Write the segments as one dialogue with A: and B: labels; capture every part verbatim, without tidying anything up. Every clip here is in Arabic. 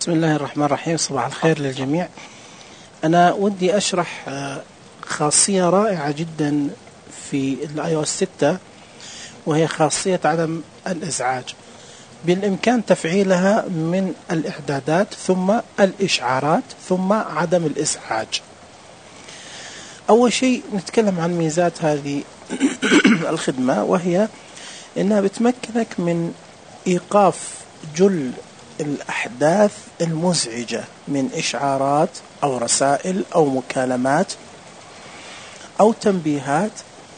A: بسم الله الرحمن الرحيم. صباح الخير للجميع. أنا ودي أشرح خاصية رائعة جدا في الاي او اس ستة، وهي خاصية عدم الإزعاج. بالإمكان تفعيلها من الإعدادات ثم الإشعارات ثم عدم الإزعاج. أول شيء نتكلم عن ميزات هذه الخدمة، وهي أنها بتمكنك من إيقاف جل الأحداث المزعجة من إشعارات أو رسائل أو مكالمات أو تنبيهات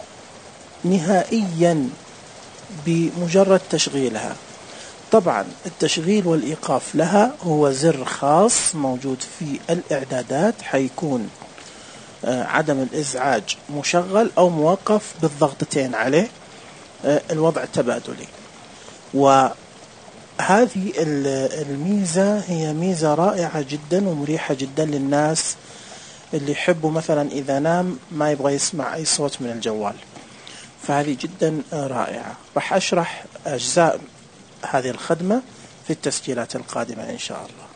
A: نهائيا بمجرد تشغيلها. طبعا التشغيل والإيقاف لها هو زر خاص موجود في الإعدادات، حيكون عدم الإزعاج مشغل أو موقف بالضغطتين عليه، الوضع تبادلي. وهذه الميزة هي ميزة رائعة جدا ومريحة جدا للناس اللي يحبوا مثلا إذا نام ما يبغى يسمع أي صوت من الجوال، فهذه جدا رائعة. راح أشرح أجزاء هذه الخدمة في التسجيلات القادمة إن شاء الله.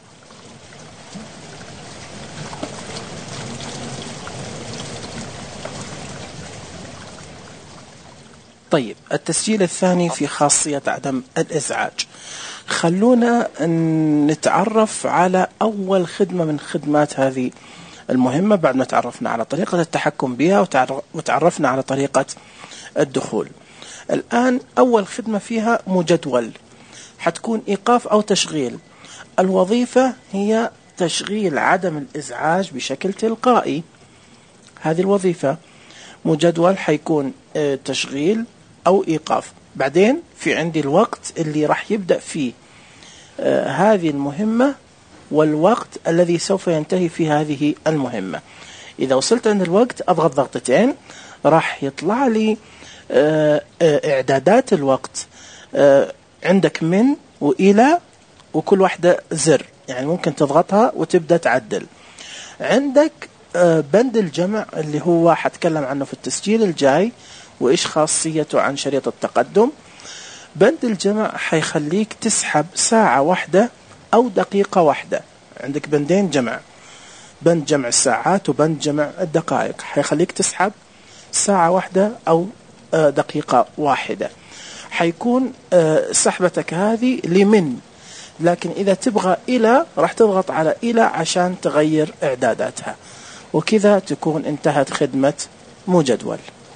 A: طيب، التسجيل الثاني في خاصية عدم الإزعاج. خلونا نتعرف على أول خدمة من خدمات هذه المهمة بعد ما تعرفنا على طريقة التحكم بها وتعرفنا على طريقة الدخول. الآن أول خدمة فيها مجدول، حتكون إيقاف أو تشغيل. الوظيفة هي تشغيل عدم الإزعاج بشكل تلقائي، هذه الوظيفة. مجدول حيكون تشغيل أو إيقاف. بعدين في عندي الوقت اللي راح يبدأ فيه هذه المهمة والوقت الذي سوف ينتهي في هذه المهمة. إذا وصلت عند الوقت أضغط ضغطتين، راح يطلع لي إعدادات الوقت. عندك من وإلى، وكل واحدة زر، يعني ممكن تضغطها وتبدأ تعدل. عندك بند الجمع اللي هو حتكلم عنه في التسجيل الجاي وإيش خاصيته عن شريط التقدم. بند الجمع حيخليك تسحب ساعة واحدة أو دقيقة واحدة. عندك بندين جمع، بند جمع الساعات وبند جمع الدقائق. حيخليك تسحب ساعة واحدة أو دقيقة واحدة. حيكون سحبتك هذه لمن، لكن إذا تبغى إلى راح تضغط على إلى عشان تغير إعداداتها، وكذا تكون انتهت خدمة مجدول.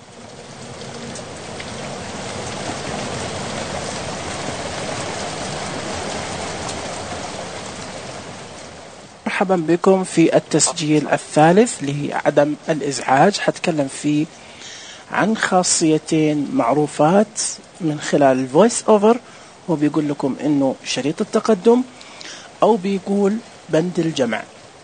A: مرحبا بكم في التسجيل الثالث لعدم الإزعاج. حتكلم فيه عن خاصيتين معروفات من خلال الفويس أوفر، وبيقول لكم إنه شريط التقدم أو بيقول بند الجمع.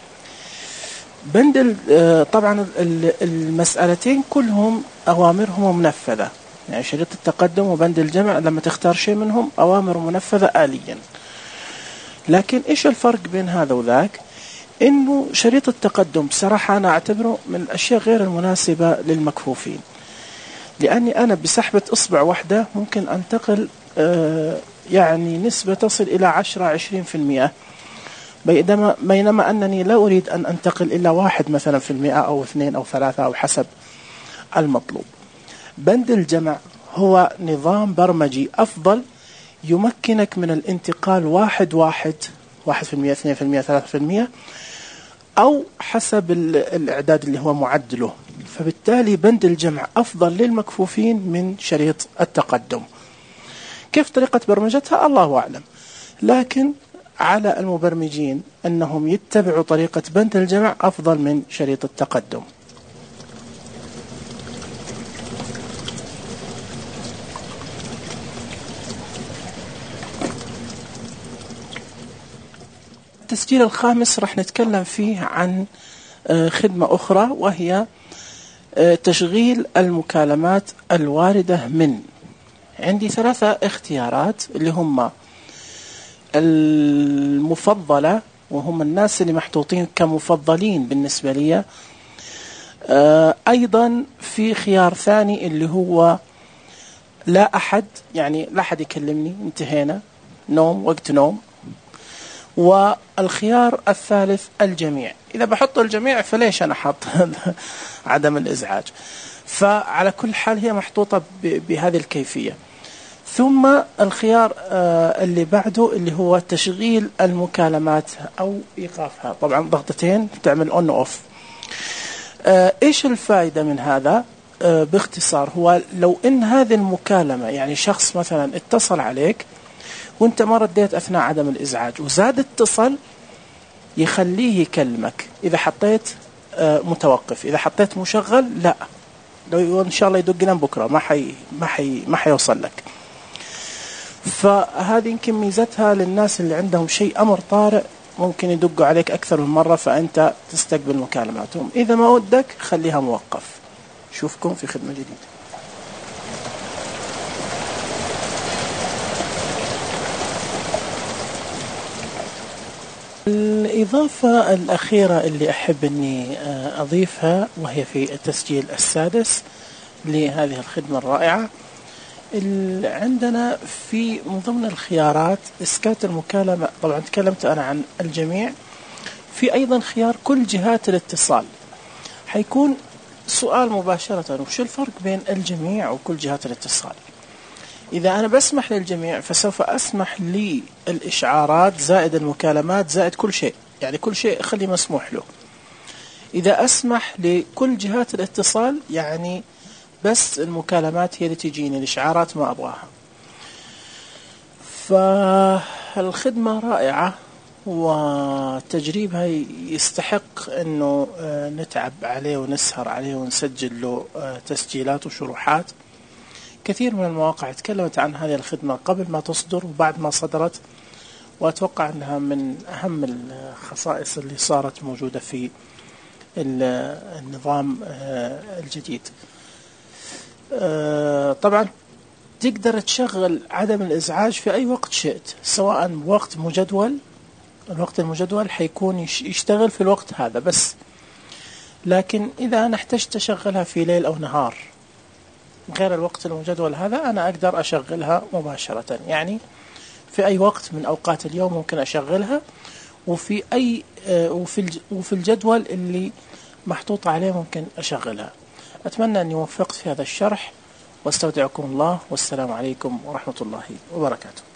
A: بند طبعا المسألتين كلهم أوامرهم منفذة، يعني شريط التقدم وبند الجمع لما تختار شيء منهم أوامر منفذة آليا. لكن إيش الفرق بين هذا وذاك؟ إنه شريط التقدم بصراحة أنا أعتبره من الأشياء غير المناسبة للمكفوفين، لأني أنا بسحبة إصبع واحدة ممكن أنتقل آه يعني نسبة تصل إلى عشرة عشرين في المئة، بينما, بينما أنني لا أريد أن أنتقل إلى واحد مثلا في المئة أو اثنين أو ثلاثة أو حسب المطلوب. بند الجمع هو نظام برمجي أفضل يمكنك من الانتقال واحد واحد واحد في المئة اثنين في المئة ثلاثة في المئة أو حسب الإعداد اللي هو معدله. فبالتالي بند الجمع أفضل للمكفوفين من شريط التقدم. كيف طريقة برمجتها الله أعلم، لكن على المبرمجين أنهم يتبعوا طريقة بند الجمع أفضل من شريط التقدم. التسجيل الخامس راح نتكلم فيه عن خدمة أخرى، وهي تشغيل المكالمات الواردة من. عندي ثلاثة اختيارات اللي هم المفضلة، وهم الناس اللي محطوطين كمفضلين بالنسبة لي. أيضا في خيار ثاني اللي هو لا أحد، يعني لا أحد يكلمني، انتهينا، نوم، وقت نوم. والخيار الثالث الجميع. إذا بحط الجميع فليش أنا حط عدم الإزعاج؟ فعلى كل حال هي محطوطة بهذه الكيفية. ثم الخيار اللي بعده اللي هو تشغيل المكالمات أو إيقافها، طبعا ضغطتين تعمل أون أوف. إيش الفائدة من هذا؟ باختصار هو لو إن هذه المكالمة يعني شخص مثلا اتصل عليك وانت ما رديت أثناء عدم الإزعاج وزاد اتصل، يخليه يكلمك. إذا حطيت متوقف، إذا حطيت مشغل لا، لو إن شاء الله يدق لنا بكرة ما حي ما حي ما حيوصل لك. فهذه يمكن ميزتها للناس اللي عندهم شيء أمر طارئ، ممكن يدقوا عليك أكثر من مرة فأنت تستقبل مكالماتهم. إذا ما ودك خليها موقف. شوفكم في خدمة جديدة. الإضافة الأخيرة اللي أحب أني أضيفها وهي في التسجيل السادس لهذه الخدمة الرائعة، عندنا في من ضمن الخيارات إسكات المكالمة. طبعا تكلمت أنا عن الجميع، في أيضا خيار كل جهات الاتصال. حيكون سؤال مباشرة، وش الفرق بين الجميع وكل جهات الاتصال؟ إذا أنا بسمح للجميع فسوف أسمح للإشعارات زائد المكالمات زائد كل شيء، يعني كل شيء خلي مسموح له. إذا أسمح لكل جهات الاتصال يعني بس المكالمات هي اللي تجيني، الإشعارات ما أبغاها. فالخدمة رائعة وتجريبها يستحق أنه نتعب عليه ونسهر عليه ونسجل له تسجيلات وشروحات. كثير من المواقع تكلمت عن هذه الخدمة قبل ما تصدر وبعد ما صدرت، وأتوقع أنها من أهم الخصائص اللي صارت موجودة في النظام الجديد. طبعا تقدر تشغل عدم الإزعاج في أي وقت شئت، سواء وقت مجدول، الوقت المجدول حيكون يشتغل في الوقت هذا بس، لكن إذا أنا احتجت أشغلها في ليل أو نهار غير الوقت المجدول هذا أنا أقدر أشغلها مباشرة. يعني في أي وقت من أوقات اليوم ممكن أشغلها، وفي أي وفي وفي الجدول اللي محطوط عليه ممكن أشغلها. أتمنى أني وفقت في هذا الشرح، واستودعكم الله، والسلام عليكم ورحمة الله وبركاته.